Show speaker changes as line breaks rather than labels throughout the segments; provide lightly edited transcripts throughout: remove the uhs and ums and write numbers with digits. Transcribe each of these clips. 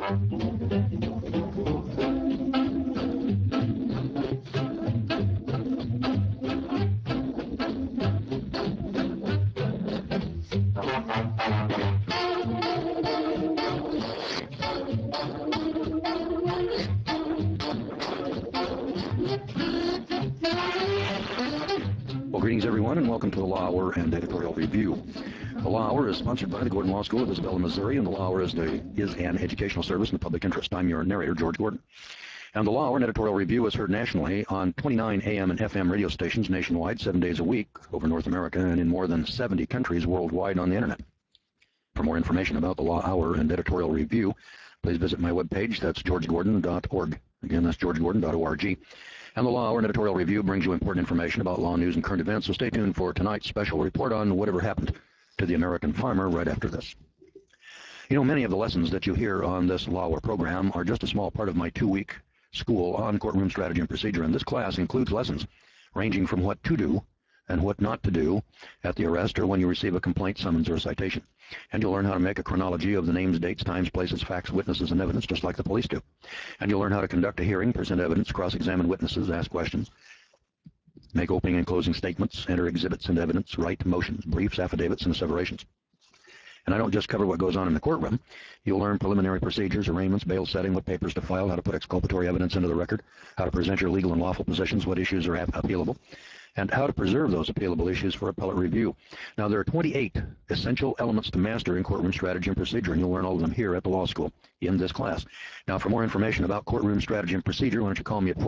Well, greetings, everyone, and welcome to the Law Hour and Editorial Review. The Law Hour is sponsored by the Gordon Law School of Isabella, Missouri, and the Law Hour is an educational service in the public interest. I'm your narrator, George Gordon. And the Law Hour and Editorial Review is heard nationally on 29 AM and FM radio stations nationwide, 7 days a week over North America, and in more than 70 countries worldwide on the Internet. For more information about the Law Hour and Editorial Review, please visit my webpage. That's georgegordon.org. Again, that's georgegordon.org. And the Law Hour and Editorial Review brings you important information about law, news, and current events, so stay tuned for tonight's special report on whatever happened to the American farmer right after this. You know, many of the lessons that you hear on this Law Hour program are just a small part of my 2-week school on courtroom strategy and procedure, and this class includes lessons ranging from what to do and what not to do at the arrest or when you receive a complaint, summons, or a citation. And you'll learn how to make a chronology of the names, dates, times, places, facts, witnesses, and evidence, just like the police do. And you'll learn how to conduct a hearing, present evidence, cross-examine witnesses, ask questions, make opening and closing statements, enter exhibits and evidence, write motions, briefs, affidavits, and asseverations. And I don't just cover what goes on in the courtroom. You'll learn preliminary procedures, arraignments, bail setting, what papers to file, how to put exculpatory evidence into the record, how to present your legal and lawful positions, what issues are appealable, and how to preserve those appealable issues for appellate review. Now, there are 28 essential elements to master in courtroom strategy and procedure, and you'll learn all of them here at the law school in this class. Now, for more information about courtroom strategy and procedure, why don't you call me at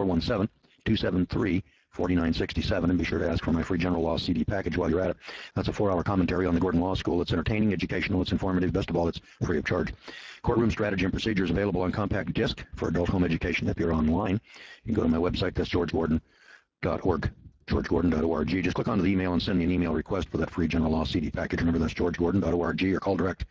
417-273-4967, and be sure to ask for my free general law CD package while you're at it. That's a 4-hour commentary on the Gordon Law School. It's entertaining, educational, it's informative. Best of all, it's free of charge. Courtroom strategy and procedure is available on compact disc for adult home education if you're online. You can go to my website, that's georgegordon.org. georgegordon.org. Just click onto the email and send me an email request for that free general law CD package. Remember, that's georgegordon.org, or call direct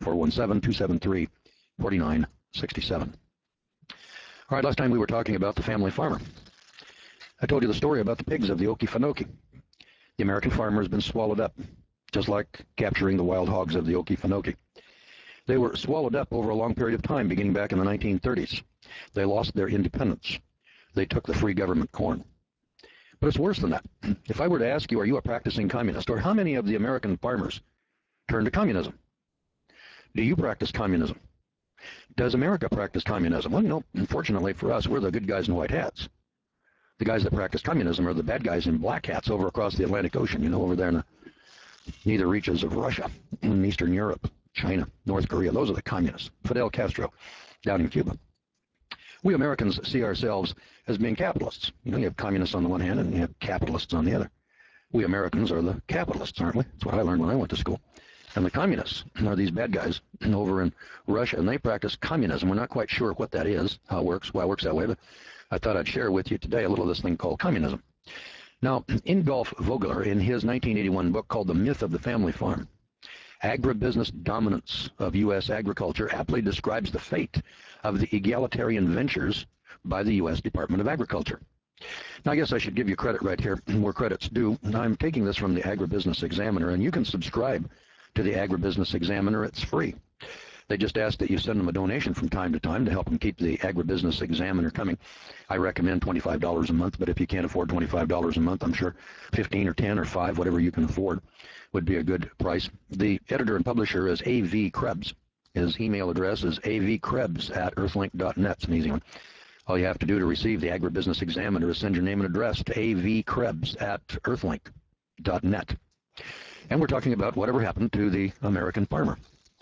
417-273-4967. All right, last time we were talking about the family farmer. I told you the story about the pigs of the Okefenokee. The American farmer has been swallowed up, just like capturing the wild hogs of the Okefenokee. They were swallowed up over a long period of time, beginning back in the 1930s. They lost their independence. They took the free government corn. But it's worse than that. If I were to ask you, are you a practicing communist, or how many of the American farmers turned to communism? Do you practice communism? Does America practice communism? Well, no, unfortunately for us, we're the good guys in white hats. The guys that practice communism are the bad guys in black hats over across the Atlantic Ocean, you know, over there in the neither reaches of Russia, in Eastern Europe, China, North Korea. Those are the communists. Fidel Castro down in Cuba. We Americans see ourselves as being capitalists. You know, you have communists on the one hand and you have capitalists on the other. We Americans are the capitalists, aren't we? That's what I learned when I went to school. And the communists are these bad guys over in Russia, and they practice communism. We're not quite sure what that is, how it works, why it works that way, but I thought I'd share with you today a little of this thing called communism. Now, Ingolf Vogler, in his 1981 book called The Myth of the Family Farm, agribusiness dominance of U.S. agriculture aptly describes the fate of the egalitarian ventures by the U.S. Department of Agriculture. Now, I guess I should give you credit right here where credit's due. I'm taking this from the Agribusiness Examiner, and you can subscribe to the Agribusiness Examiner. It's free. They just ask that you send them a donation from time to time to help them keep the Agribusiness Examiner coming. I recommend $25 a month, but if you can't afford $25 a month, I'm sure 15 or 10 or 5, whatever you can afford, would be a good price. The editor and publisher is A.V. Krebs. His email address is avkrebs@earthlink.net. It's an easy one. All you have to do to receive the Agribusiness Examiner is send your name and address to avkrebs@earthlink.net. And we're talking about whatever happened to the American farmer.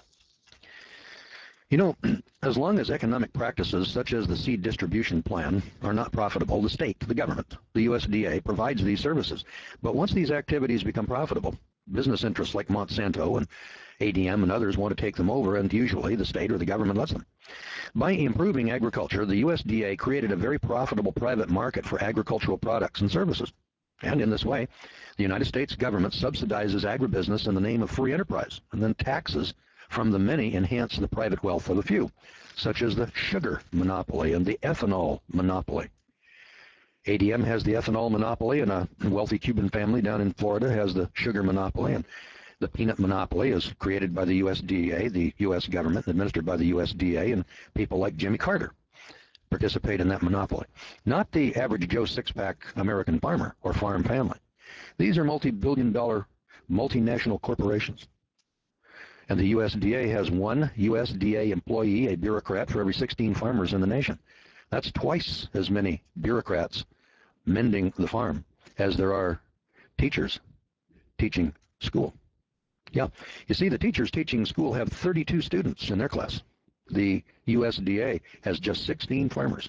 You know, as long as economic practices such as the seed distribution plan are not profitable, the state, the government, the USDA provides these services. But once these activities become profitable, business interests like Monsanto and ADM and others want to take them over, and usually the state or the government lets them. By improving agriculture, the USDA created a very profitable private market for agricultural products and services. And in this way, the United States government subsidizes agribusiness in the name of free enterprise, and then taxes from the many enhance the private wealth of the few, such as the sugar monopoly and the ethanol monopoly. ADM has the ethanol monopoly, and a wealthy Cuban family down in Florida has the sugar monopoly, and The peanut monopoly is created by the USDA, the U.S. government, administered by the USDA, and people like Jimmy Carter participate in that monopoly. Not the average Joe six-pack American farmer or farm family. These are multi-billion-dollar multinational corporations. And the USDA has one USDA employee, a bureaucrat, for every 16 farmers in the nation. That's twice as many bureaucrats mending the farm as there are teachers teaching school. Yeah, you see, the teachers teaching school have 32 students in their class. The USDA has just 16 farmers.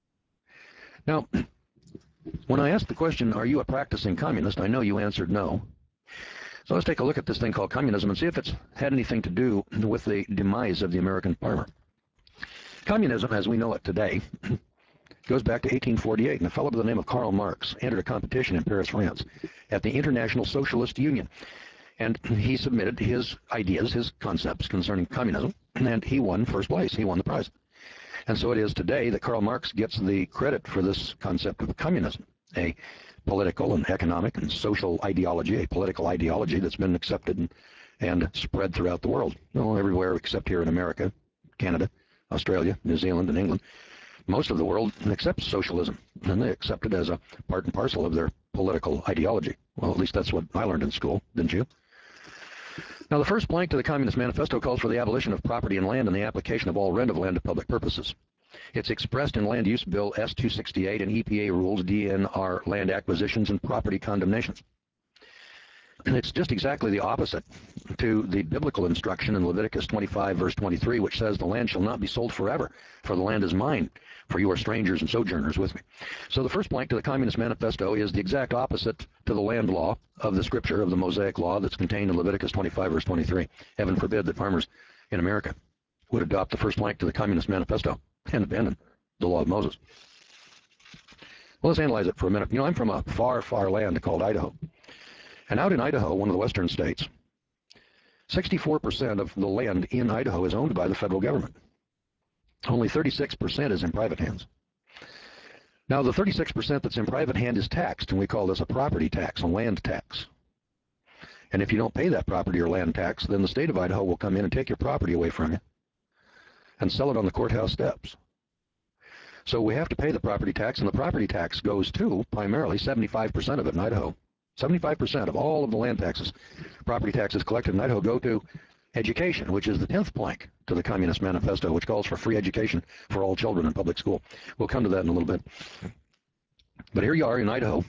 Now, when I asked the question, are you a practicing communist, I know you answered no. So let's take a look at this thing called communism and see if it's had anything to do with the demise of the American farmer. Communism, as we know it today, goes back to 1848, and a fellow by the name of Karl Marx entered a competition in Paris, France, at the International Socialist Union. And he submitted his ideas, his concepts concerning communism, and he won first place. He won the prize. And so it is today that Karl Marx gets the credit for this concept of communism, a political and economic and social ideology, a political ideology that's been accepted and spread throughout the world. Well, everywhere except here in America, Canada, Australia, New Zealand, and England. Most of the world accepts socialism, and they accept it as a part and parcel of their political ideology. Well, at least that's what I learned in school, didn't you? Now, the first plank to the Communist Manifesto calls for the abolition of property and land and the application of all rent of land to public purposes. It's expressed in Land Use Bill S-268 and EPA rules, DNR land acquisitions and property condemnations. And it's just exactly the opposite to the biblical instruction in Leviticus 25, verse 23, which says, the land shall not be sold forever, for the land is mine, for you are strangers and sojourners with me. So the first plank to the Communist Manifesto is the exact opposite to the land law of the scripture, of the Mosaic law that's contained in Leviticus 25, verse 23. Heaven forbid that farmers in America would adopt the first plank to the Communist Manifesto and abandon the law of Moses. Well, let's analyze it for a minute. You know, I'm from a far, far land called Idaho. And out in Idaho, one of the western states, 64% of the land in Idaho is owned by the federal government. Only 36% is in private hands. Now, the 36% that's in private hand is taxed, and we call this a property tax, a land tax. And if you don't pay that property or land tax, then the state of Idaho will come in and take your property away from you and sell it on the courthouse steps. So we have to pay the property tax, and the property tax goes to, primarily, 75% of it in Idaho. 75% of all of the land taxes, property taxes collected in Idaho, go to education, which is the 10th plank to the Communist Manifesto, which calls for free education for all children in public school. We'll come to that in a little bit. But here you are in Idaho.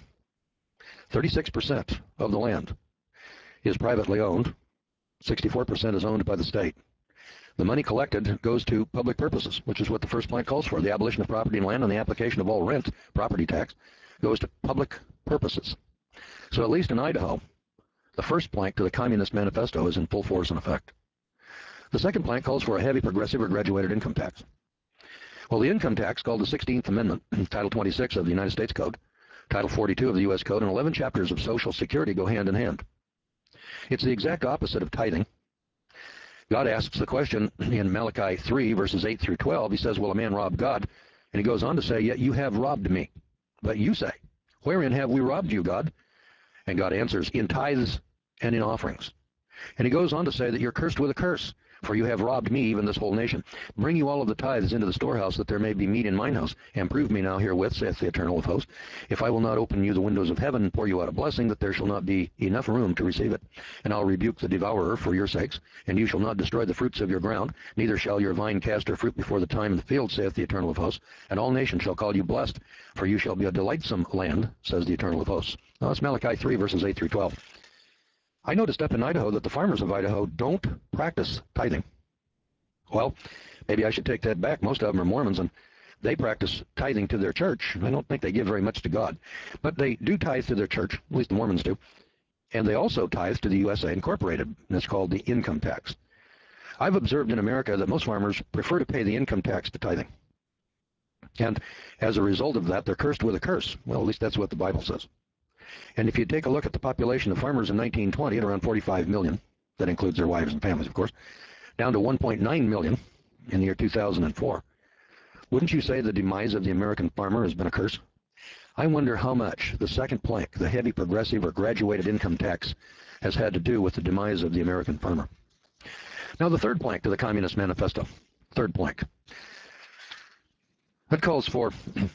36% of the land is privately owned. 64% is owned by the state. The money collected goes to public purposes, which is what the first plank calls for. The abolition of property and land and the application of all rent, property tax, goes to public purposes. So at least in Idaho, the first plank to the Communist Manifesto is in full force and effect. The second plank calls for a heavy progressive or graduated income tax. Well, the income tax, called the 16th Amendment, Title 26 of the United States Code, Title 42 of the U.S. Code, and 11 chapters of Social Security go hand in hand. It's the exact opposite of tithing. God asks the question in Malachi 3, verses 8 through 12. He says, will a man rob God? And he goes on to say, yet you have robbed me. But you say, wherein have we robbed you, God? And God answers, in tithes and in offerings. And he goes on to say that you're cursed with a curse, for you have robbed me, even this whole nation. Bring you all of the tithes into the storehouse, that there may be meat in mine house. And prove me now herewith, saith the Eternal of hosts, if I will not open you the windows of heaven and pour you out a blessing, that there shall not be enough room to receive it. And I'll rebuke the devourer for your sakes, and you shall not destroy the fruits of your ground, neither shall your vine cast her fruit before the time in the field, saith the Eternal of hosts. And all nations shall call you blessed, for you shall be a delightsome land, says the Eternal of hosts. Now that's Malachi 3, verses 8 through 12. I noticed up in Idaho that the farmers of Idaho don't practice tithing. Well, maybe I should take that back. Most of them are Mormons, and they practice tithing to their church. I don't think they give very much to God. But they do tithe to their church, at least the Mormons do. And they also tithe to the USA Incorporated, and it's called the income tax. I've observed in America that most farmers prefer to pay the income tax to tithing. And as a result of that, they're cursed with a curse. Well, at least that's what the Bible says. And if you take a look at the population of farmers in 1920 at around 45 million, that includes their wives and families, of course, down to 1.9 million in the year 2004, wouldn't you say the demise of the American farmer has been a curse? I wonder how much the second plank, the heavy progressive or graduated income tax, has had to do with the demise of the American farmer. Now, the third plank to the Communist Manifesto, third plank, that calls for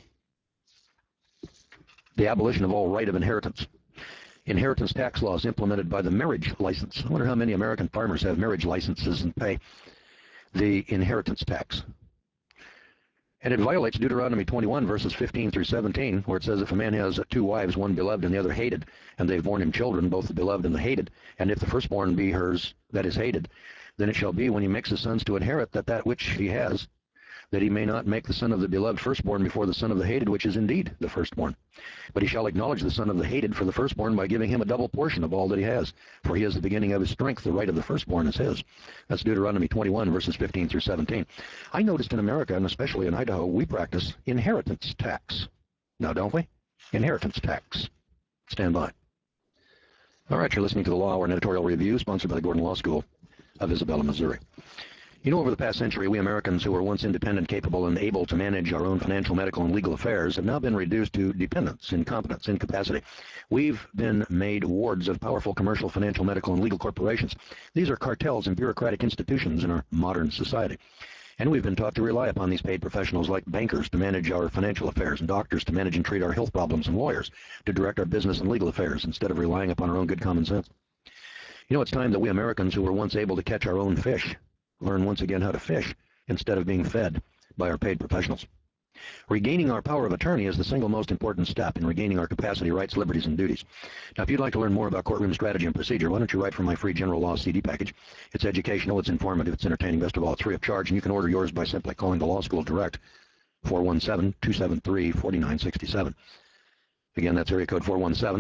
the abolition of all right of inheritance. Inheritance tax laws implemented by the marriage license. I wonder how many American farmers have marriage licenses and pay the inheritance tax. And it violates Deuteronomy 21, verses 15 through 17, where it says if a man has two wives, one beloved and the other hated, and they've borne him children, both the beloved and the hated, and if the firstborn be hers that is hated, then it shall be when he makes his sons to inherit that which he has, that he may not make the son of the beloved firstborn before the son of the hated, which is indeed the firstborn. But he shall acknowledge the son of the hated for the firstborn by giving him a double portion of all that he has, for he is the beginning of his strength. The right of the firstborn is his. That's Deuteronomy 21, verses 15 through 17. I noticed in America, and especially in Idaho, we practice inheritance tax. Now, don't we? Inheritance tax. Stand by. All right, you're listening to the Law Hour, an editorial review sponsored by the Gordon Law School of Isabella, Missouri. You know, over the past century, we Americans who were once independent, capable, and able to manage our own financial, medical, and legal affairs have now been reduced to dependence, incompetence, incapacity. We've been made wards of powerful commercial, financial, medical, and legal corporations. These are cartels and bureaucratic institutions in our modern society. And we've been taught to rely upon these paid professionals like bankers to manage our financial affairs, and doctors to manage and treat our health problems, and lawyers to direct our business and legal affairs instead of relying upon our own good common sense. You know, it's time that we Americans who were once able to catch our own fish learn once again how to fish instead of being fed by our paid professionals. Regaining our power of attorney is the single most important step in regaining our capacity, rights, liberties, and duties. Now, if you'd like to learn more about courtroom strategy and procedure, why don't you write for my free general law CD package? It's educational, it's informative, it's entertaining, best of all, it's free of charge, and you can order yours by simply calling the law school direct, 417-273-4967. Again, that's area code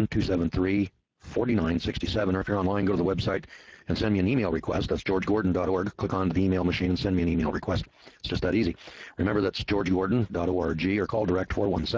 417-273-4967, or if you're online, go to the website and send me an email request. That's georgegordon.org. Click on the email machine and send me an email request. It's just that easy. Remember, that's georgegordon.org, or call direct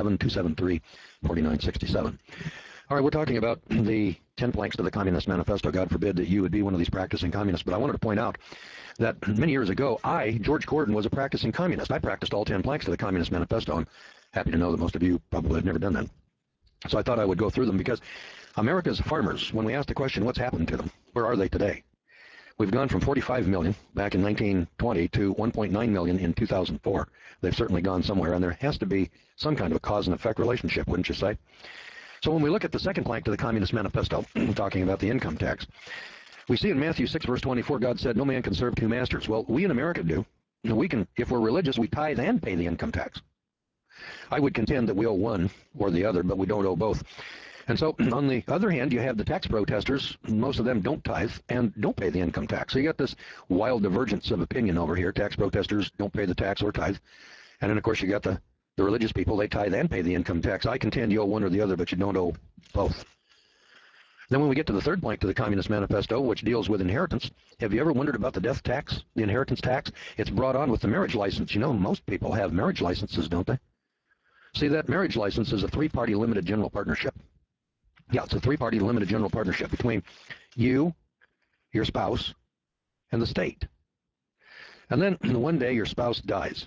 417-273-4967. All right, we're talking about the 10 planks to the Communist Manifesto. God forbid that you would be one of these practicing communists, but I wanted to point out that many years ago, George Gordon, was a practicing communist. I practiced all 10 planks to the Communist Manifesto. I'm happy to know that most of you probably have never done that. So I thought I would go through them because America's farmers, when we ask the question, what's happened to them? Where are they today? We've gone from 45 million back in 1920 to 1.9 million in 2004. They've certainly gone somewhere, and there has to be some kind of a cause and effect relationship, wouldn't you say? So when we look at the second plank to the Communist Manifesto, talking about the income tax, we see in Matthew 6, verse 24, God said, no man can serve two masters. Well, we in America do. We can, if we're religious, we tithe and pay the income tax. I would contend that we owe one or the other, but we don't owe both. And so, on the other hand, you have the tax protesters. Most of them don't tithe and don't pay the income tax. So you got this wild divergence of opinion over here. Tax protesters don't pay the tax or tithe. And then, of course, you got the religious people. They tithe and pay the income tax. I contend you owe one or the other, but you don't owe both. Then when we get to the third plank to the Communist Manifesto, which deals with inheritance, have you ever wondered about the death tax, the inheritance tax? It's brought on with the marriage license. You know, most people have marriage licenses, don't they? See, that marriage license is a three-party limited general partnership. Yeah, it's a three-party limited general partnership between you, your spouse, and the state. And then one day your spouse dies.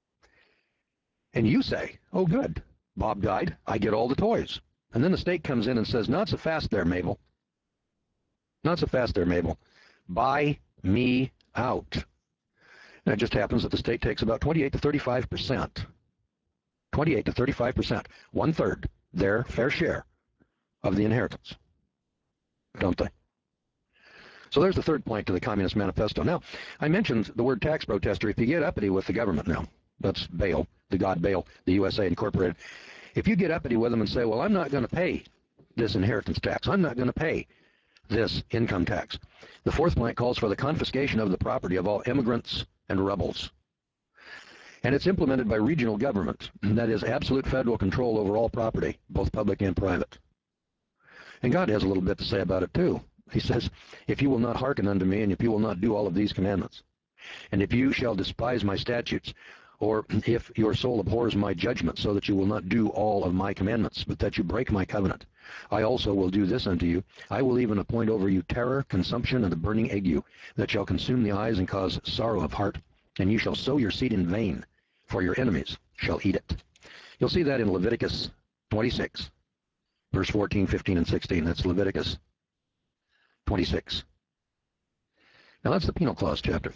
And you say, oh, good, Bob died, I get all the toys. And then the state comes in and says, not so fast there, Mabel. Not so fast there, Mabel. Buy me out. And it just happens that the state takes about 28 to 35%. 28 to 35%, one-third, their fair share of the inheritance, don't they? So there's the third plank to the Communist Manifesto. Now, I mentioned the word tax protester. If you get uppity with the government now, that's Bail, the God Bail, the USA Incorporated. If you get uppity with them and say, well, I'm not going to pay this inheritance tax, I'm not going to pay this income tax, the fourth plank calls for the confiscation of the property of all immigrants and rebels. And it's implemented by regional government. That is absolute federal control over all property, both public and private. And God has a little bit to say about it, too. He says, if you will not hearken unto me, and if you will not do all of these commandments, and if you shall despise my statutes, or if your soul abhors my judgment, so that you will not do all of my commandments, but that you break my covenant, I also will do this unto you. I will even appoint over you terror, consumption, and the burning ague, that shall consume the eyes and cause sorrow of heart, and you shall sow your seed in vain, for your enemies shall eat it. You'll see that in Leviticus 26, verse 14, 15, and 16. That's Leviticus 26. Now that's the penal clause chapter.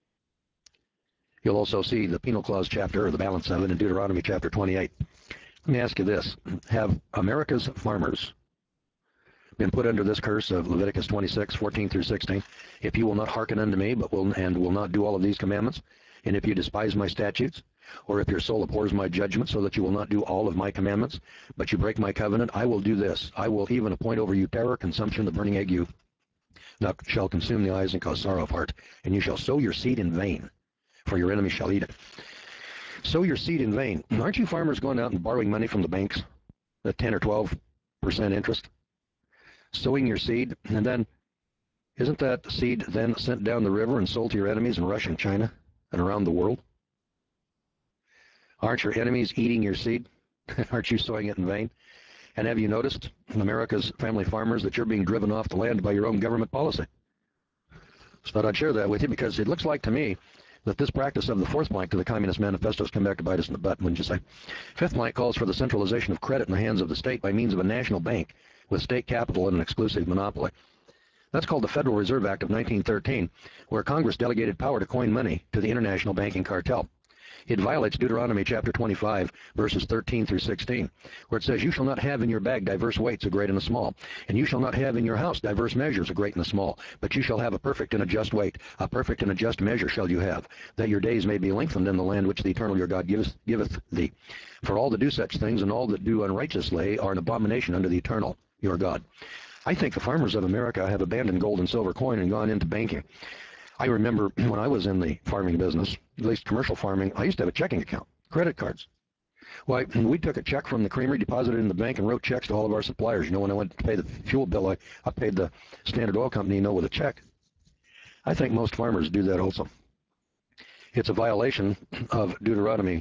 You'll also see the penal clause chapter, or the balance of it, in Deuteronomy chapter 28. Let me ask you this. Have America's farmers been put under this curse of Leviticus 26, 14 through 16? If you will not hearken unto me, but will not do all of these commandments, and if you despise my statutes, or if your soul abhors my judgment, so that you will not do all of my commandments, but you break my covenant, I will do this. I will even appoint over you terror, consumption, the burning ague, that shall consume the eyes and cause sorrow of heart. And you shall sow your seed in vain, for your enemy shall eat it. Sow your seed in vain. Aren't you farmers going out and borrowing money from the banks at 10 or 12% interest? Sowing your seed, and then isn't that seed then sent down the river and sold to your enemies in Russia and China and around the world? Aren't your enemies eating your seed? Aren't you sowing it in vain? And have you noticed, America's family farmers, that you're being driven off the land by your own government policy? So thought I'd share that with you, because it looks like to me that this practice of the fourth plank to the Communist Manifesto has come back to bite us in the butt, wouldn't you say? Fifth plank calls for the centralization of credit in the hands of the state by means of a national bank with state capital and an exclusive monopoly. That's called the Federal Reserve Act of 1913, where Congress delegated power to coin money to the international banking cartel. It violates Deuteronomy chapter 25, verses 13 through 16, where it says, you shall not have in your bag diverse weights, a great and a small, and you shall not have in your house diverse measures, a great and a small, but you shall have a perfect and a just weight, a perfect and a just measure shall you have, that your days may be lengthened in the land which the eternal your God giveth thee. For all that do such things, and all that do unrighteously, are an abomination unto the eternal your God. I think the farmers of America have abandoned gold and silver coin and gone into banking. I remember when I was in the farming business, at least commercial farming, I used to have a checking account, credit cards. Well, we took a check from the creamery, deposited it in the bank, and wrote checks to all of our suppliers. You know, when I went to pay the fuel bill, I paid the Standard Oil Company, with a check. I think most farmers do that also. It's a violation of Deuteronomy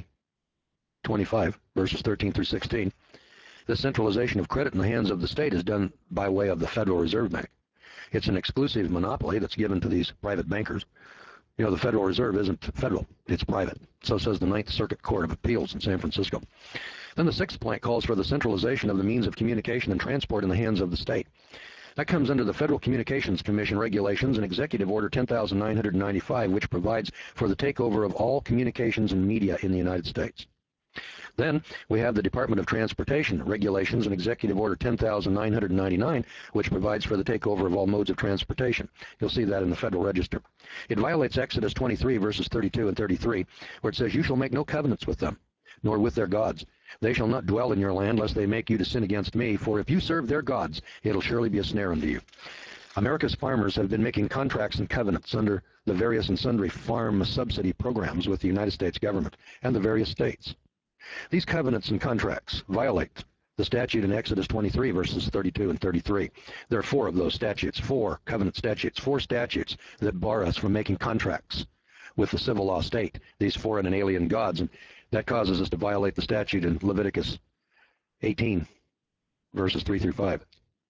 25, verses 13 through 16. The centralization of credit in the hands of the state is done by way of the Federal Reserve Bank. It's an exclusive monopoly that's given to these private bankers. You know, the Federal Reserve isn't federal, it's private. So says the Ninth Circuit Court of Appeals in San Francisco. Then the sixth plank calls for the centralization of the means of communication and transport in the hands of the state. That comes under the Federal Communications Commission regulations and Executive Order 10,995, which provides for the takeover of all communications and media in the United States. Then we have the Department of Transportation regulations and Executive Order 10,999, which provides for the takeover of all modes of transportation. You'll see that in the Federal Register. It violates Exodus 23, verses 32 and 33, where it says, you shall make no covenants with them, nor with their gods. They shall not dwell in your land, lest they make you to sin against me, for if you serve their gods, it'll surely be a snare unto you. America's farmers have been making contracts and covenants under the various and sundry farm subsidy programs with the United States government and the various states. These covenants and contracts violate the statute in Exodus 23, verses 32 and 33. There are four of those statutes, four covenant statutes, four statutes that bar us from making contracts with the civil law state, these foreign and alien gods, and that causes us to violate the statute in Leviticus 18, verses 3 through 5.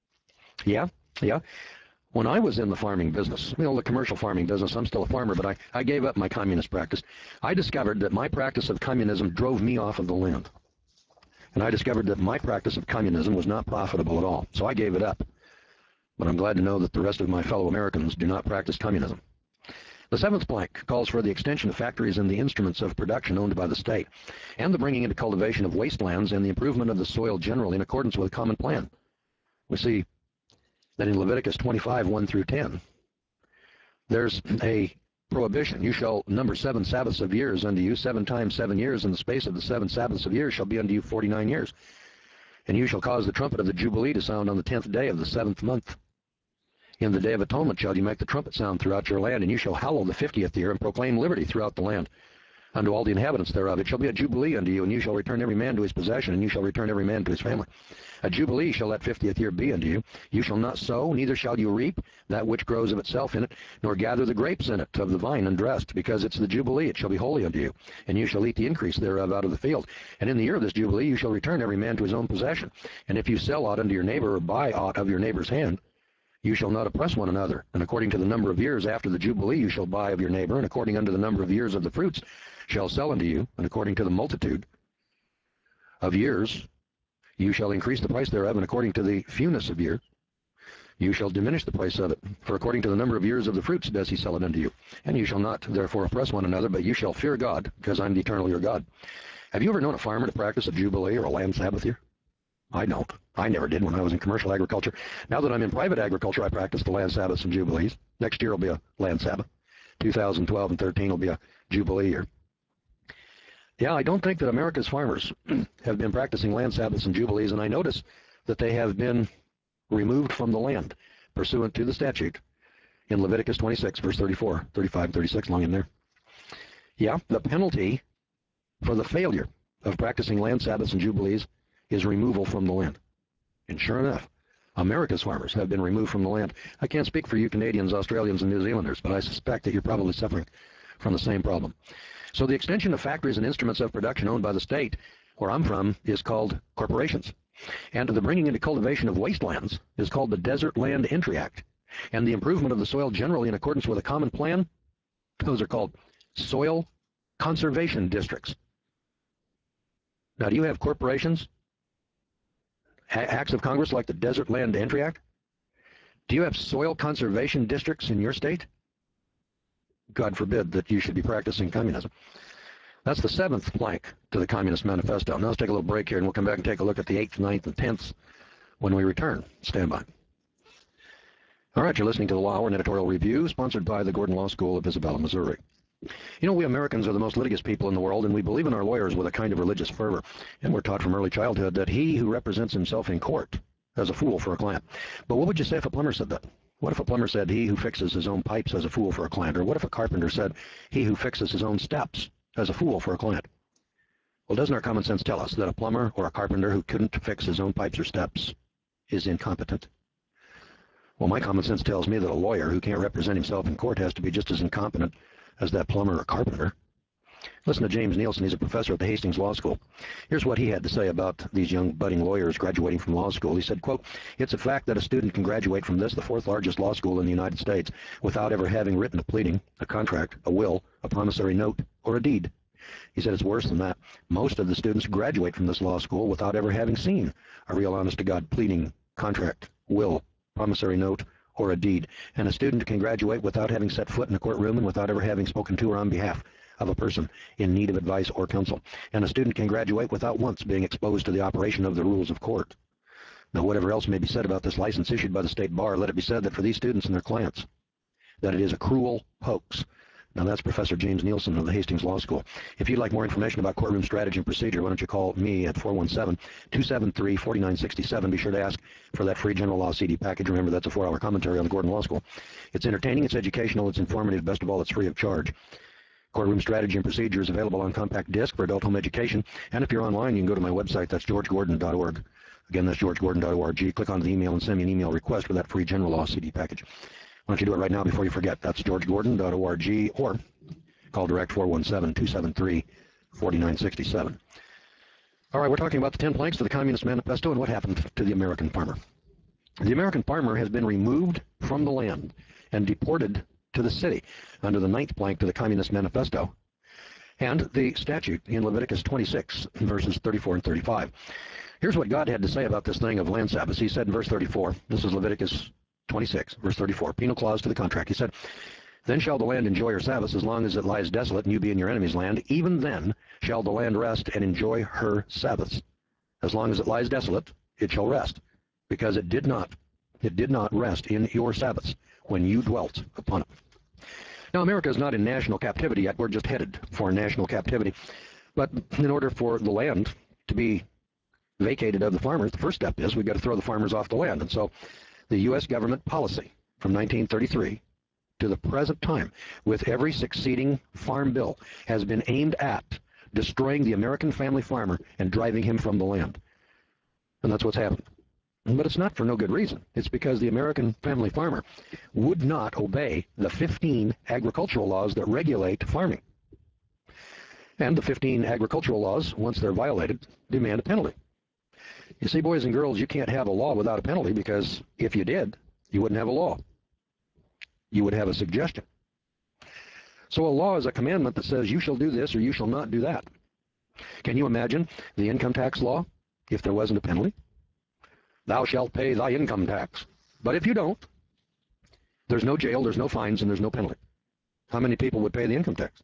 Yeah. When I was in the farming business, the commercial farming business, I'm still a farmer, but I gave up my communist practice. I discovered that my practice of communism drove me off of the land. And I discovered that my practice of communism was not profitable at all. So I gave it up. But I'm glad to know that the rest of my fellow Americans do not practice communism. The seventh plank calls for the extension of factories and the instruments of production owned by the state, and the bringing into cultivation of wastelands and the improvement of the soil generally in accordance with a common plan. We see that in Leviticus 25, 1 through 10, there's a prohibition. You shall number 7 Sabbaths of years unto you, 7 times 7 years, and the space of the 7 Sabbaths of years shall be unto you 49 years. And you shall cause the trumpet of the Jubilee to sound on the 10th day of the 7th month. In the day of atonement shall you make the trumpet sound throughout your land, and you shall hallow the 50th year and proclaim liberty throughout the land unto all the inhabitants thereof. It shall be a jubilee unto you, and you shall return every man to his possession, and you shall return every man to his family. A jubilee shall that 50th year be unto you. You shall not sow, neither shall you reap that which grows of itself in it, nor gather the grapes in it of the vine undressed, because it's the jubilee. It shall be holy unto you, and you shall eat the increase thereof out of the field. And in the year of this jubilee you shall return every man to his own possession. And if you sell aught unto your neighbor, or buy aught of your neighbor's hand, you shall not oppress one another. And according to the number of years after the jubilee you shall buy of your neighbor, and according unto the number of years of the fruits shall sell unto you, and according to the multitude of years You shall increase the price thereof, and according to the fewness of years, you shall diminish the price of it. For according to the number of years of the fruits does he sell it unto you. And you shall not therefore oppress one another, but you shall fear God, because I'm the eternal your God. Have you ever known a farmer to practice a Jubilee or a land Sabbath year? I don't. I never did when I was in commercial agriculture. Now that I'm in private agriculture, I practice the land Sabbaths and Jubilees. Next year will be a land Sabbath. 2012 and 13 will be a Jubilee year. Yeah, I don't think that America's farmers have been practicing land Sabbaths and Jubilees, and I notice that they have been removed from the land pursuant to the statute in Leviticus 26, verse 34, 35, 36, long in there. Yeah, the penalty for the failure of practicing land Sabbaths and Jubilees is removal from the land. And sure enough, America's farmers have been removed from the land. I can't speak for you Canadians, Australians, and New Zealanders, but I suspect that you're probably suffering from the same problem. So the extension of factories and instruments of production owned by the state where I'm from is called corporations. And the bringing into cultivation of wastelands is called the Desert Land Entry Act. And the improvement of the soil generally in accordance with a common plan, those are called soil conservation districts. Now, do you have corporations, acts of Congress like the Desert Land Entry Act? Do you have soil conservation districts in your state? God forbid that you should be practicing communism. That's the 7th plank to the Communist Manifesto. Now let's take a little break here, and we'll come back and take a look at the 8th, 9th, and 10th when we return. Stand by. All right, you're listening to the Law Hour, an editorial review sponsored by the Gordon Law School of Isabella, Missouri. You know, we Americans are the most litigious people in the world, and we believe in our lawyers with a kind of religious fervor. And we're taught from early childhood that he who represents himself in court is a fool for a client. But what would you say if a plumber said that? What if a plumber said he who fixes his own pipes is a fool for a client? Or what if a carpenter said he who fixes his own steps is a fool for a client? Well, doesn't our common sense tell us that a plumber or a carpenter who couldn't fix his own pipes or steps is incompetent? Well, my common sense tells me that a lawyer who can't represent himself in court has to be just as incompetent as that plumber or carpenter. Listen to James Nielsen. He's a professor at the Hastings Law School. Here's what he had to say about these young budding lawyers graduating from law school. He said, quote, "It's a fact that a student can graduate from this, the 4th largest law school in the United States, without ever having written a pleading, a contract, a will, a promissory note, or a deed." He said it's worse than that. Most of the students graduate from this law school without ever having seen a real honest-to-God pleading, contract, will, promissory note, or a deed. And a student can graduate without having set foot in a courtroom and without ever having spoken to or on behalf of a person in need of advice or counsel. And a student can graduate without once being exposed to the operation of the rules of court. Now, whatever else may be said about this license issued by the state bar, let it be said that for these students and their clients, that it is a cruel hoax. Now, that's Professor James Nielsen of the Hastings Law School. If you'd like more information about courtroom strategy and procedure, why don't you call me at 417-273-4967. Be sure to ask for that free general law CD package. Remember, that's a 4-hour commentary on the Gordon Law School. It's entertaining, it's educational, it's informative. Best of all, it's free of charge. Courtroom strategy and procedure is available on compact disc for adult home education. And if you're online, you can go to my website. That's georgegordon.org. Again, that's georgegordon.org. Click on the email and send me an email request for that free general law CD package. Why don't you do it right now before you forget? That's georgegordon.org, or call direct 417-273-4967. All right, we're talking about the 10 planks to the Communist Manifesto and what happened to the American farmer. The American farmer has been removed from the land and deported to the city under the 9th plank to the Communist Manifesto and the statute in Leviticus 26, verses 34 and 35. Here's what God had to say about this thing of land Sabbaths. He said in verse 34, this is Leviticus 26, verse 34, penal clause to the contract. He said, "Then shall the land enjoy her Sabbaths as long as it lies desolate and you be in your enemy's land. Even then shall the land rest and enjoy her Sabbaths. As long as it lies desolate, it shall rest, because it did not rest in your Sabbaths when you dwelt upon it." Now, America is not in national captivity yet. We're just headed for national captivity. But in order for the land to be vacated of the farmers, the first step is we've got to throw the farmers off the land. And so the U.S. government policy from 1933 to the present time, with every succeeding farm bill, has been aimed at destroying the American family farmer and driving him from the land. And that's what's happened. But it's not for no good reason. It's because the American family farmer would not obey the 15 agricultural laws that regulate farming. And the 15 agricultural laws, once they're violated, demand a penalty. You see, boys and girls, you can't have a law without a penalty, because if you did, you wouldn't have a law. You would have a suggestion. So a law is a commandment that says you shall do this or you shall not do that. Can you imagine the income tax law if there wasn't a penalty. Thou shalt pay thy income tax. But if you don't, there's no jail, there's no fines, and there's no penalty. How many people would pay the income tax?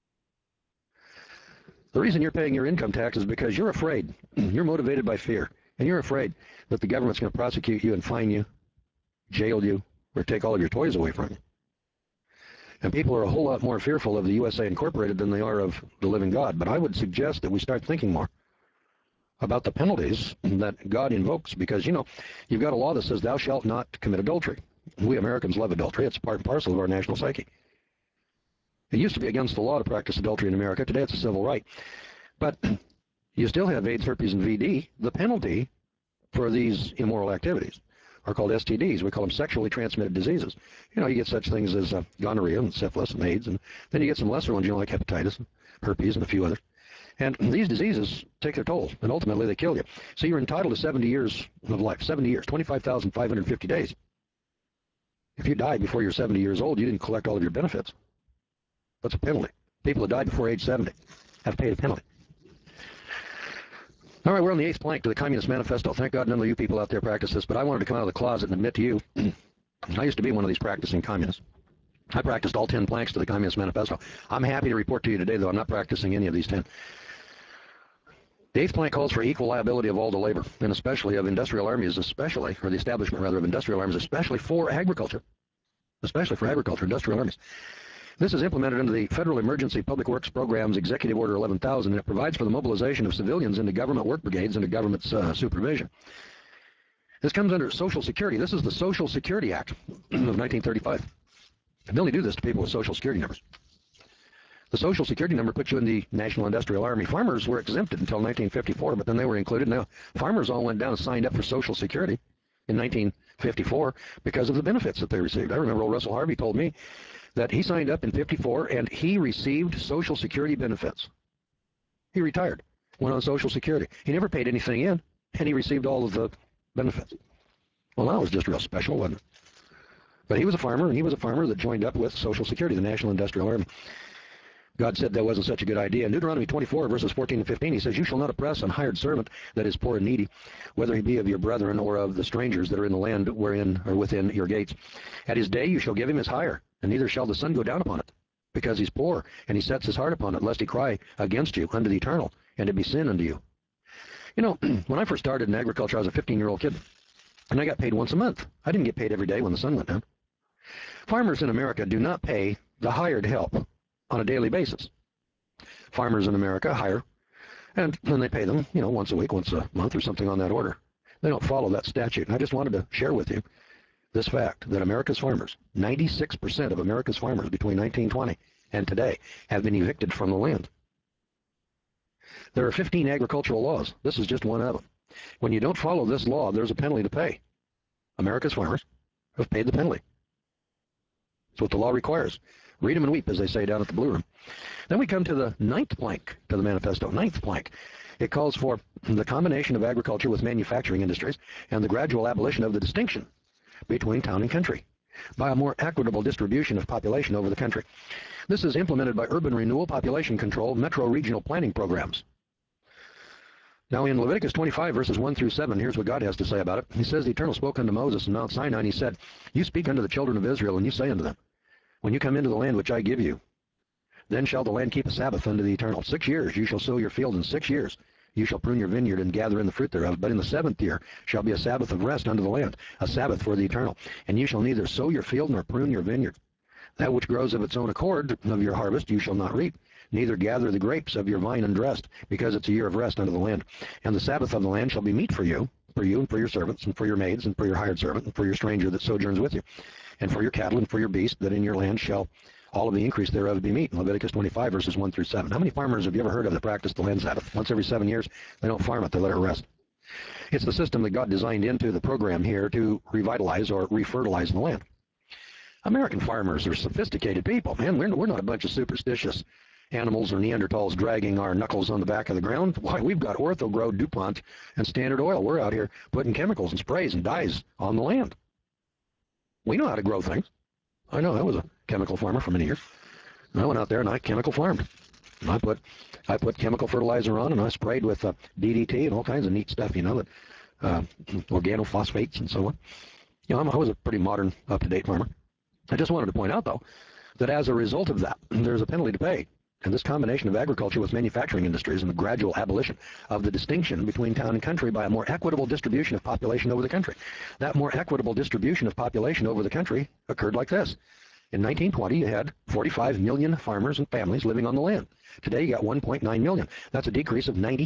The reason you're paying your income tax is because you're afraid. You're motivated by fear. And you're afraid that the government's going to prosecute you and fine you, jail you, or take all of your toys away from you. And people are a whole lot more fearful of the USA Incorporated than they are of the living God. But I would suggest that we start thinking more about the penalties that God invokes, because, you've got a law that says thou shalt not commit adultery. We Americans love adultery. It's part and parcel of our national psyche. It used to be against the law to practice adultery in America. Today it's a civil right. But you still have AIDS, herpes, and VD. The penalty for these immoral activities are called STDs. We call them sexually transmitted diseases. You get such things as gonorrhea and syphilis and AIDS, and then you get some lesser ones, like hepatitis and herpes and a few others. And these diseases take their toll, and ultimately they kill you. So you're entitled to 70 years of life, 70 years, 25,550 days. If you died before you're 70 years old, you didn't collect all of your benefits. That's a penalty. People that died before age 70 have paid a penalty. All right, we're on the 8th plank to the Communist Manifesto. Thank God none of you people out there practice this, but I wanted to come out of the closet and admit to you, I used to be one of these practicing communists. I practiced all 10 planks to the Communist Manifesto. I'm happy to report to you today, though, I'm not practicing any of these 10. The 8th plank calls for equal liability of all to labor, and especially of industrial armies, especially, or the establishment, rather, of industrial armies, especially for agriculture. Especially for agriculture, industrial armies. This is implemented under the Federal Emergency Public Works Program's Executive Order 11,000, and it provides for the mobilization of civilians into government work brigades under government's supervision. This comes under Social Security. This is the Social Security Act of 1935. They only do this to people with Social Security numbers. The Social Security number puts you in the National Industrial Army. Farmers were exempted until 1954, but then they were included. Now, farmers all went down and signed up for Social Security in 1954 because of the benefits that they received. I remember old Russell Harvey told me that he signed up in 54 and he received Social Security benefits. He retired, went on Social Security. He never paid anything in, and he received all of the benefits. Well, that was just real special, wasn't it? But he was a farmer, and he was a farmer that joined up with Social Security, the National Industrial Army. God said that wasn't such a good idea. In Deuteronomy 24, verses 14 and 15, he says, "You shall not oppress an hired servant that is poor and needy, whether he be of your brethren or of the strangers that are in the land wherein or within your gates. At his day you shall give him his hire, and neither shall the sun go down upon it, because he's poor, and he sets his heart upon it, lest he cry against you unto the Eternal, and it be sin unto you." When I first started in agriculture, I was a 15-year-old kid, and I got paid once a month. I didn't get paid every day when the sun went down. Farmers in America do not pay the hired help on a daily basis. Farmers in America hire, and then they pay them, once a week, once a month, or something on that order. They don't follow that statute. And I just wanted to share with you this fact, that America's farmers, 96% of America's farmers between 1920 and today, have been evicted from the land. There are 15 agricultural laws. This is just one of them. When you don't follow this law, there's a penalty to pay. America's farmers have paid the penalty. That's what the law requires. Read them and weep, as they say down at the Blue Room. Then we come to the 9th plank to the manifesto. 9th plank. It calls for the combination of agriculture with manufacturing industries and the gradual abolition of the distinction between town and country by a more equitable distribution of population over the country. This is implemented by urban renewal, population control, metro regional planning programs. Now in Leviticus 25, verses 1 through 7, here's what God has to say about it. He says, "The Eternal spoke unto Moses in Mount Sinai, and he said, You speak unto the children of Israel, and you say unto them, When you come into the land which I give you, then shall the land keep a Sabbath unto the Eternal. 6 years you shall sow your field, and 6 years you shall prune your vineyard and gather in the fruit thereof. But in the 7th year shall be a Sabbath of rest unto the land, a Sabbath for the Eternal. And you shall neither sow your field nor prune your vineyard. That which grows of its own accord of your harvest you shall not reap, neither gather the grapes of your vine undressed, because it's a year of rest unto the land. And the Sabbath of the land shall be meat for you and for your servants, and for your maids, and for your hired servant, and for your stranger that sojourns with you, and for your cattle, and for your beast, that in your land shall all of the increase thereof be meat." In Leviticus 25, verses 1 through 7. How many farmers have you ever heard of that practice the land Sabbath? Once every 7 years, they don't farm it, they let it rest. It's the system that God designed into the program here to revitalize or refertilize the land. American farmers are sophisticated people, man. We're not a bunch of superstitious animals or Neanderthals dragging our knuckles on the back of the ground. Why, we've got Ortho-Gro, DuPont, and Standard Oil. We're out here putting chemicals and sprays and dyes on the land. We know how to grow things. I know. I was a chemical farmer for many years. I went out there and I chemical farmed. I put chemical fertilizer on, and I sprayed with DDT and all kinds of neat stuff, that organophosphates and so on. I was a pretty modern, up-to-date farmer. I just wanted to point out, though, that as a result of that, there's a penalty to pay. And this combination of agriculture with manufacturing industries and the gradual abolition of the distinction between town and country by a more equitable distribution of population over the country. That more equitable distribution of population over the country occurred like this. In 1920, you had 45 million farmers and families living on the land. Today, you got 1.9 million. That's a decrease of 96%.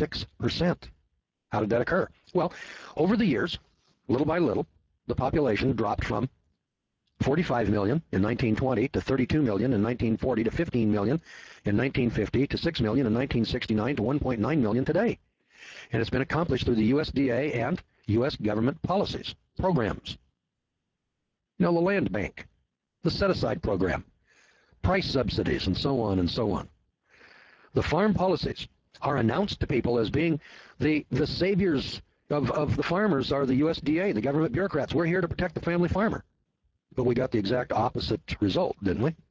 How did that occur? Well, over the years, little by little, the population dropped from 45 million in 1920 to 32 million in 1940 to 15 million in 1950 to 6 million in 1969 to 1.9 million today. And it's been accomplished through the USDA and U.S. government policies, programs. The land bank, the set-aside program, price subsidies, and so on and so on. The farm policies are announced to people as being the saviors of the farmers are the USDA, the government bureaucrats. We're here to protect the family farmer. But we got the exact opposite result, didn't we?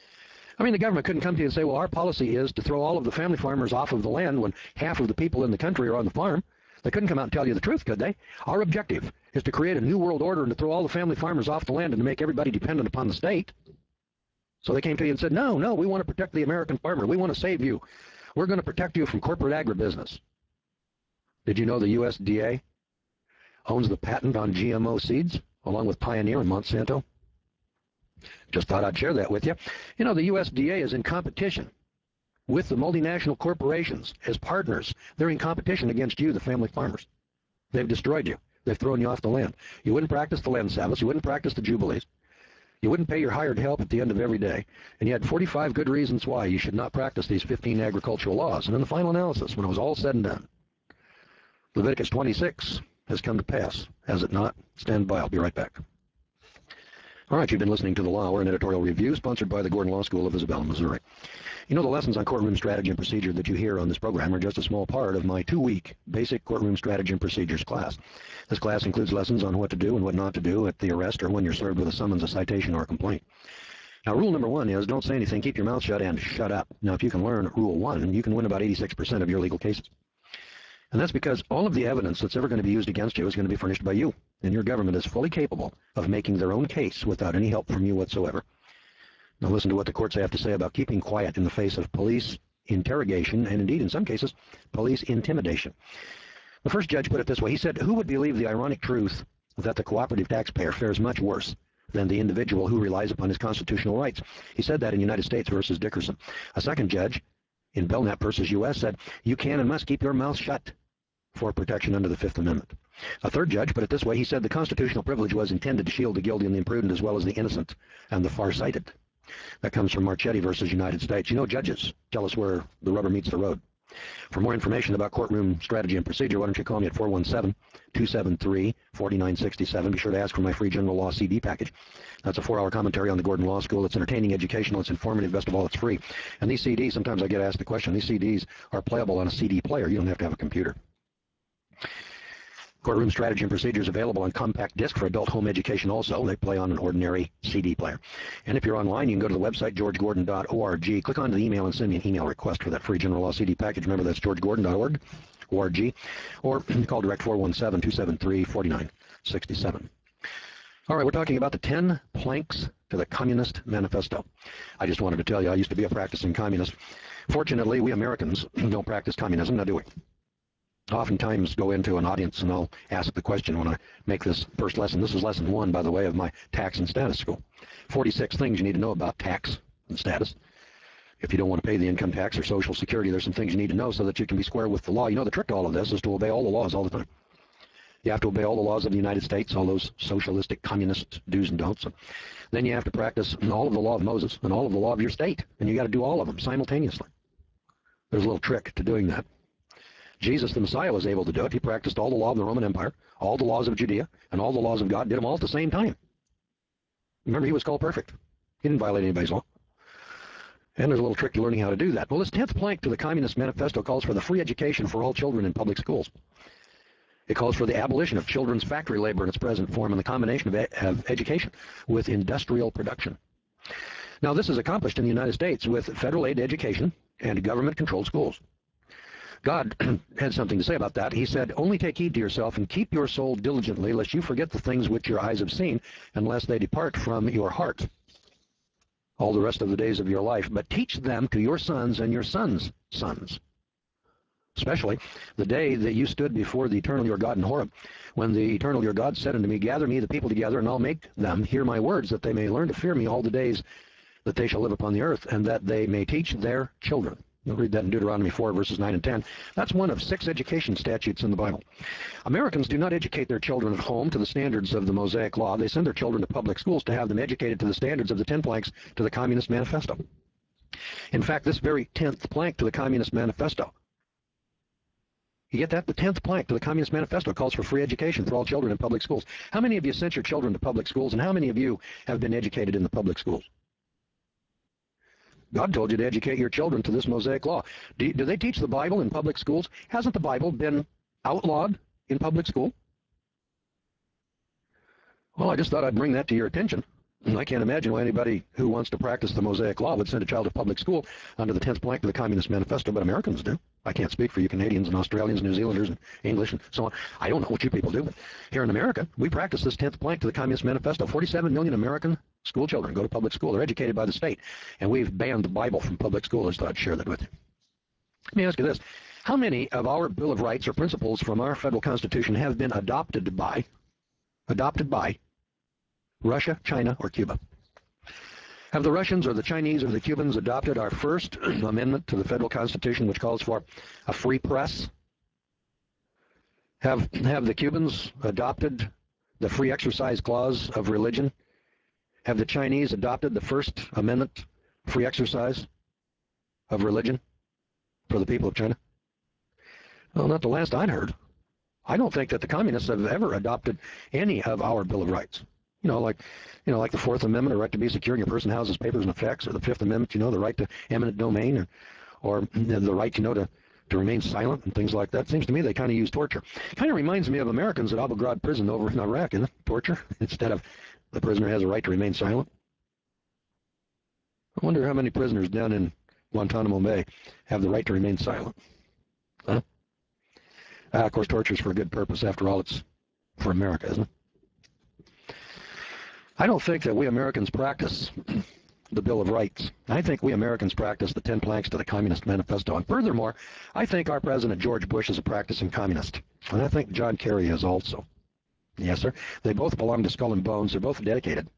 I mean, the government couldn't come to you and say, well, our policy is to throw all of the family farmers off of the land when half of the people in the country are on the farm. They couldn't come out and tell you the truth, could they? Our objective is to create a new world order and to throw all the family farmers off the land and to make everybody dependent upon the state. So they came to you and said, no, we want to protect the American farmer. We want to save you. We're going to protect you from corporate agribusiness. Did you know the USDA owns the patent on GMO seeds, along with Pioneer and Monsanto? Just thought I'd share that with you. The USDA is in competition with the multinational corporations as partners. They're in competition against you, the family farmers. They've destroyed you. They've thrown you off the land. You wouldn't practice the land Sabbaths. You wouldn't practice the Jubilees. You wouldn't pay your hired help at the end of every day. And you had 45 good reasons why you should not practice these 15 agricultural laws. And in the final analysis, when it was all said and done, Leviticus 26 has come to pass. Has it not? Stand by. I'll be right back. All right, you've been listening to The Law Hour, an editorial review sponsored by the Gordon Law School of Isabella, Missouri. The lessons on courtroom strategy and procedure that you hear on this program are just a small part of my 2-week basic courtroom strategy and procedures class. This class includes lessons on what to do and what not to do at the arrest or when you're served with a summons, a citation, or a complaint. Now, rule number 1 is don't say anything, keep your mouth shut, and shut up. Now, if you can learn rule 1, you can win about 86% of your legal cases. And that's because all of the evidence that's ever going to be used against you is going to be furnished by you. And your government is fully capable of making their own case without any help from you whatsoever. Now listen to what the courts have to say about keeping quiet in the face of police interrogation and indeed in some cases police intimidation. The first judge put it this way. He said, who would believe the ironic truth that the cooperative taxpayer fares much worse than the individual who relies upon his constitutional rights? He said that in United States versus Dickerson. A second judge in Belknap versus U.S. said, you can and must keep your mouth shut for protection under the Fifth Amendment. A third judge put it this way. He said the constitutional privilege was intended to shield the guilty and the imprudent as well as the innocent and the farsighted. That comes from Marchetti versus United States. Judges tell us where the rubber meets the road. For more information about courtroom strategy and procedure, why don't you call me at 417-273-4967. Be sure to ask for my free general law CD package. That's a 4-hour commentary on the Gordon Law School. It's entertaining, educational, it's informative, best of all, it's free. And these CDs, sometimes I get asked the question, these CDs are playable on a CD player. You don't have to have a computer. Courtroom strategy and procedures available on compact disc for adult home education also. They play on an ordinary CD player. And if you're online, you can go to the website, georgegordon.org. Click on the email and send me an email request for that free general law CD package. Remember, that's georgegordon.org, O-R-G, or call direct 417-273-4967. All right, we're talking about the 10 planks to the Communist Manifesto. I just wanted to tell you, I used to be a practicing communist. Fortunately, we Americans don't practice communism, now do we? Oftentimes go into an audience and I'll ask the question when I make this first lesson. This is lesson 1, by the way, of my tax and status school. 46 things you need to know about tax and status. If you don't want to pay the income tax or Social Security, there's some things you need to know so that you can be square with the law. The trick to all of this is to obey all the laws all the time. You have to obey all the laws of the United States, all those socialistic, communist do's and don'ts. And then you have to practice all of the law of Moses and all of the law of your state. And you got to do all of them simultaneously. There's a little trick to doing that. Jesus, the Messiah, was able to do it. He practiced all the law of the Roman Empire, all the laws of Judea, and all the laws of God, did them all at the same time. Remember, he was called perfect. He didn't violate anybody's law. And there's a little trick to learning how to do that. Well, this 10th plank to the Communist Manifesto calls for the free education for all children in public schools. It calls for the abolition of children's factory labor in its present form and the combination of education with industrial production. Now, this is accomplished in the United States with federal aid to education, and government-controlled schools. God had something to say about that. He said, "Only take heed to yourself and keep your soul diligently, lest you forget the things which your eyes have seen, unless they depart from your heart all the rest of the days of your life. But teach them to your sons and your sons' sons, especially the day that you stood before the eternal your God in Horeb, when the eternal your God said unto me, Gather me the people together, and I'll make them hear my words, that they may learn to fear me all the days that they shall live upon the earth, and that they may teach their children." You'll read that in Deuteronomy 4, verses 9 and 10. That's one of 6 education statutes in the Bible. Americans do not educate their children at home to the standards of the Mosaic Law. They send their children to public schools to have them educated to the standards of the 10 planks to the Communist Manifesto. In fact, this very 10th plank to the Communist Manifesto, you get that? The 10th plank to the Communist Manifesto calls for free education for all children in public schools. How many of you sent your children to public schools, and how many of you have been educated in the public schools? God told you to educate your children to this Mosaic Law. Do they teach the Bible in public schools? Hasn't the Bible been outlawed in public school? Well, I just thought I'd bring that to your attention. I can't imagine why anybody who wants to practice the Mosaic Law would send a child to public school under the 10th plank of the Communist Manifesto, but Americans do. I can't speak for you Canadians and Australians, New Zealanders, and English, and so on. I don't know what you people do, but here in America, we practice this 10th plank to the Communist Manifesto. 47 million American school children go to public school. They're educated by the state, and we've banned the Bible from public school. I just thought I'd share that with you. Let me ask you this. How many of our Bill of Rights or principles from our federal Constitution have been adopted by Russia, China, or Cuba? Have the Russians or the Chinese or the Cubans adopted our First Amendment to the federal Constitution, which calls for a free press? Have the Cubans adopted the free exercise clause of religion? Have the Chinese adopted the First Amendment, free exercise of religion for the people of China? Well, not the last I'd heard. I don't think that the communists have ever adopted any of our Bill of Rights. Like the Fourth Amendment, the right to be secure in your person, houses, papers, and effects, or the Fifth Amendment, the right to eminent domain, or the right, to remain silent and things like that. It seems to me they kind of use torture. Kind of reminds me of Americans at Abu Ghraib prison over in Iraq, isn't it? Torture, instead of the prisoner has a right to remain silent. I wonder how many prisoners down in Guantanamo Bay have the right to remain silent. Huh? Of course, torture is for a good purpose. After all, it's for America, isn't it? I don't think that we Americans practice the Bill of Rights. I think we Americans practice the 10 planks to the Communist Manifesto. And furthermore, I think our President George Bush is a practicing communist. And I think John Kerry is also. Yes, sir. They both belong to Skull and Bones. They're both dedicated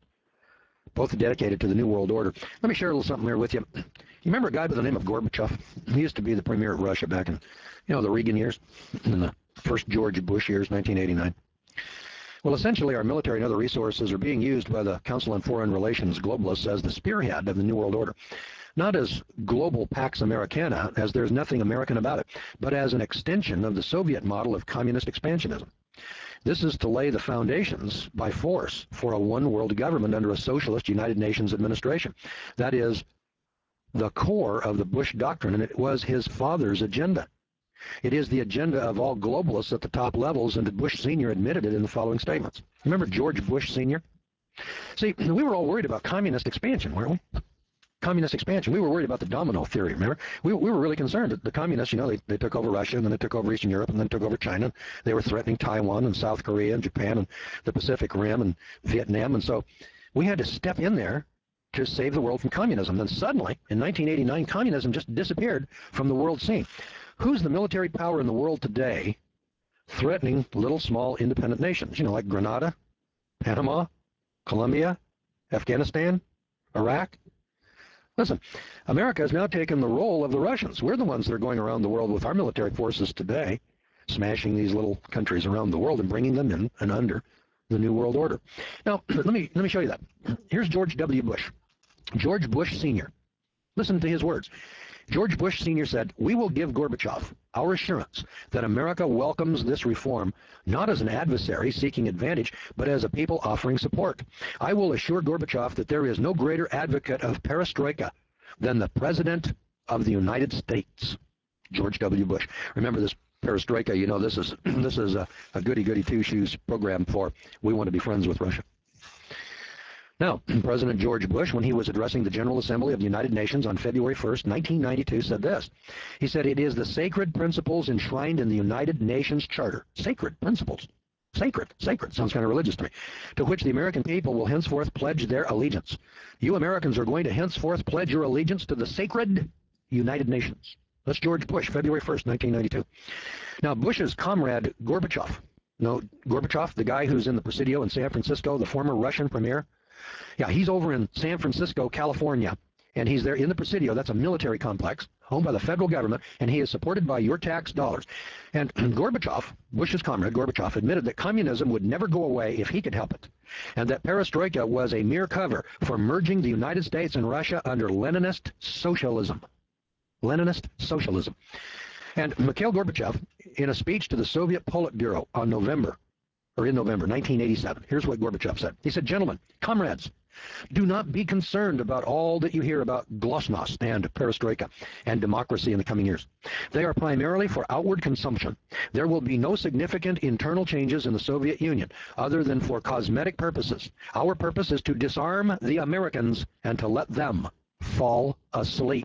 to the New World Order. Let me share a little something here with you. You remember a guy by the name of Gorbachev? He used to be the premier of Russia back in, the Reagan years, in the first George Bush years, 1989. Well, essentially, our military and other resources are being used by the Council on Foreign Relations globalists as the spearhead of the New World Order. Not as global Pax Americana, as there's nothing American about it, but as an extension of the Soviet model of communist expansionism. This is to lay the foundations by force for a one-world government under a socialist United Nations administration. That is the core of the Bush doctrine, and it was his father's agenda. It is the agenda of all globalists at the top levels, and Bush Sr. admitted it in the following statements. Remember George Bush Sr.? See, we were all worried about communist expansion, weren't we? Communist expansion. We were worried about the domino theory, remember? We were really concerned that the communists, they took over Russia, and then they took over Eastern Europe, and then took over China. They were threatening Taiwan and South Korea and Japan and the Pacific Rim and Vietnam, and so we had to step in there to save the world from communism. Then suddenly, in 1989, communism just disappeared from the world scene. Who's the military power in the world today threatening little, small, independent nations? Like Grenada, Panama, Colombia, Afghanistan, Iraq. Listen, America has now taken the role of the Russians. We're the ones that are going around the world with our military forces today, smashing these little countries around the world and bringing them in and under the New World Order. Now, let me show you that. Here's George W. Bush. George Bush Sr. Listen to his words. George Bush Sr. said, "We will give Gorbachev our assurance that America welcomes this reform not as an adversary seeking advantage, but as a people offering support. I will assure Gorbachev that there is no greater advocate of perestroika than the President of the United States." George W. Bush. Remember this perestroika, this is a goody-goody two-shoes program for we want to be friends with Russia. Now, President George Bush, when he was addressing the General Assembly of the United Nations on February 1st, 1992, said this. He said, "It is the sacred principles enshrined in the United Nations Charter." Sacred principles. Sacred. Sacred. Sounds kind of religious to me. "To which the American people will henceforth pledge their allegiance." You Americans are going to henceforth pledge your allegiance to the sacred United Nations. That's George Bush, February 1st, 1992. Now, Bush's comrade, Gorbachev. No, Gorbachev, the guy who's in the Presidio in San Francisco, the former Russian premier. Yeah, he's over in San Francisco, California, and he's there in the Presidio. That's a military complex owned by the federal government, and he is supported by your tax dollars. And Gorbachev, Bush's comrade, Gorbachev, admitted that communism would never go away if he could help it, and that perestroika was a mere cover for merging the United States and Russia under Leninist socialism. Leninist socialism. And Mikhail Gorbachev, in a speech to the Soviet Politburo in November 1987, here's what Gorbachev said. He said, "Gentlemen, comrades, do not be concerned about all that you hear about glasnost and perestroika and democracy in the coming years. They are primarily for outward consumption. There will be no significant internal changes in the Soviet Union other than for cosmetic purposes. Our purpose is to disarm the Americans and to let them fall asleep."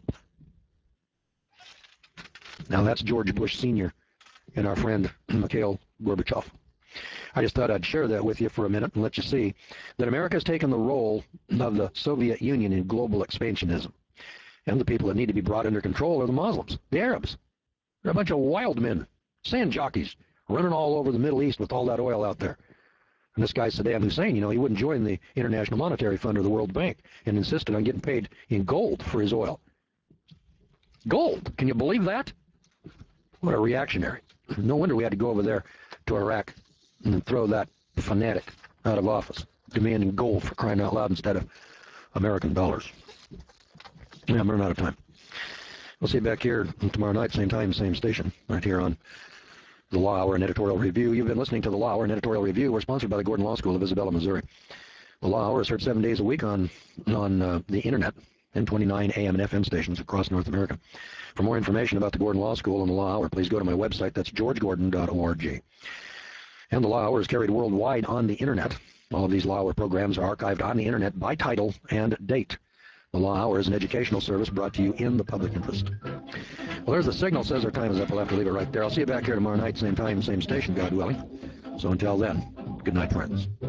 Now that's George Bush Sr. and our friend Mikhail Gorbachev. I just thought I'd share that with you for a minute and let you see that America has taken the role of the Soviet Union in global expansionism. And the people that need to be brought under control are the Muslims, the Arabs. They're a bunch of wild men, sand jockeys, running all over the Middle East with all that oil out there. And this guy Saddam Hussein, he wouldn't join the International Monetary Fund or the World Bank and insisted on getting paid in gold for his oil. Gold! Can you believe that? What a reactionary. No wonder we had to go over there to Iraq and throw that fanatic out of office, demanding gold for crying out loud instead of American dollars. Yeah, I'm running out of time. We'll see you back here tomorrow night, same time, same station, right here on the Law Hour and Editorial Review. You've been listening to the Law Hour and Editorial Review. We're sponsored by the Gordon Law School of Isabella, Missouri. The Law Hour is heard 7 days a week on the internet, and 29 AM and FM stations across North America. For more information about the Gordon Law School and the Law Hour, please go to my website. That's georgegordon.org. And the Law Hour is carried worldwide on the internet. All of these Law Hour programs are archived on the internet by title and date. The Law Hour is an educational service brought to you in the public interest. Well, there's the signal. Says our time is up. We'll have to leave it right there. I'll see you back here tomorrow night, same time, same station, God willing. So until then, good night, friends.